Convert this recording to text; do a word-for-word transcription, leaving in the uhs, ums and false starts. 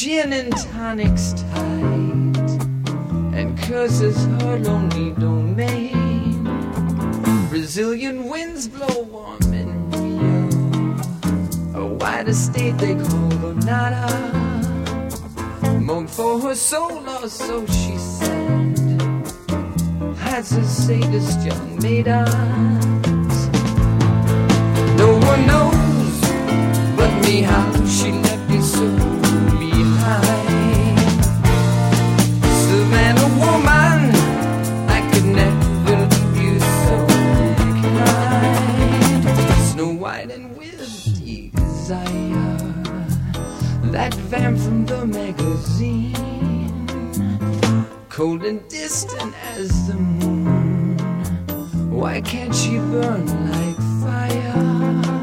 gin and tonics tight, and curses her lonely domain. Brazilian winds blow warm in Rio, a white estate they call Granada. Moan for her soul, or so she said, hides her sadist young maidens. No one knows but me how she left me so behind. Savannah woman, I could never leave you so kind. Snow White and with desire, that vamp from the magazine, cold and distant as the moon. Why can't she burn like fire?